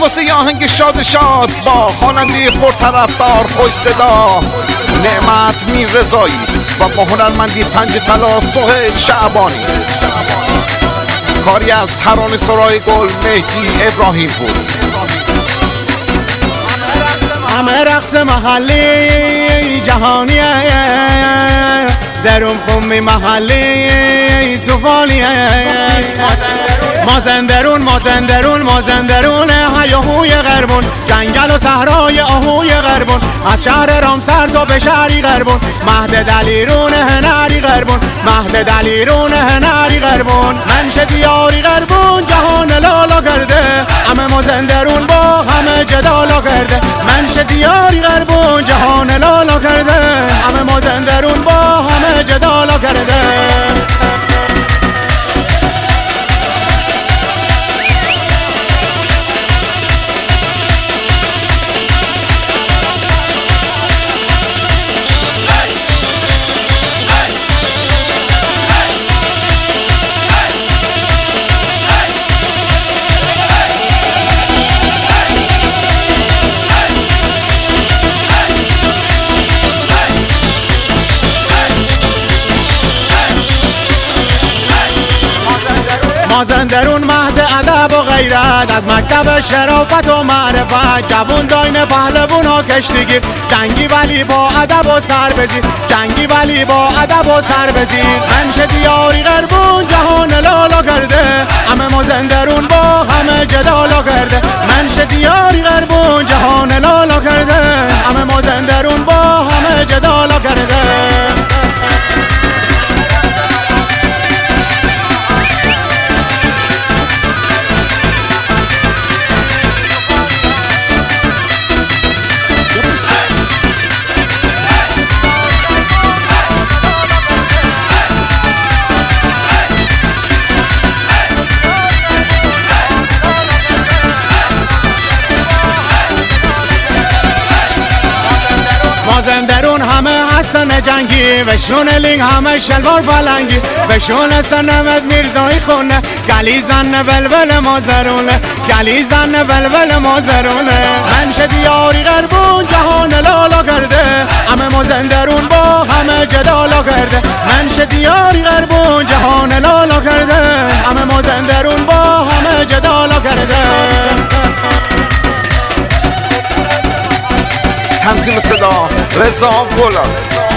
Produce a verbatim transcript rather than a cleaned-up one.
واسه یه آهنگ شاد شاد با خواننده پرطرفدار خوش صدا نعمت میررضایی و با هنرمندی پنج طلا سهیل شعبانی. کاری از ترانه سرای گل مهدی ابراهیم پور. همه رقص محلی جهانیه، درون خمی محلی توفانیه. مازندرون مازندرون مازندرون هیاهوی غربون، جنگل و صحرای آهوی غربون، از شهر رامسر تا به شهری غربون، مهد دلیرون هنری غربون، مهد دلیرون هنری غربون. منش دیاری غربون جهان لالا کرده، همه مازندرون با همه جدالا کرده. منش دیاری غربون جهان لالا کرده، همه مازندرون با همه جدالا کرده. مازندرون مهد ادب و غیرت، از مکتب شرافت و معرفت، جوون داین پهلوون و کشتیگیر، جنگی ولی با ادب و سر بزید، جنگی ولی با ادب و سر بزید. منش دیاری غربون جهان لالا کرده، همه مازندرون با همه جدالا کرده. منش دیاری غربون جهان لالا کرده، همه مازندرون با همه جدالا کرده. مازندرون همه حسن جنگی، وشون لینگ همه شلوار فلنگی، وشون سنمت میرزایی خونه، گلی زن بلبل مازرونه، گلی زن بلبل مازرونه. منش دیاری غربون جهان لالا کرده، همه مازندرون با همه جدالا کرده. منش دیاری غربون جهان لالا کرده، همه مازندرون با همه جدالا کرده. تنظیم صدا رضا بولان.